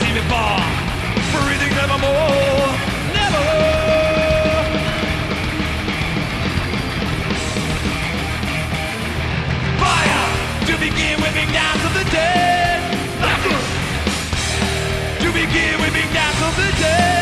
see me fall, breathing nevermore, never. Fire to begin whipping down to the dead. To begin whipping down to the dead.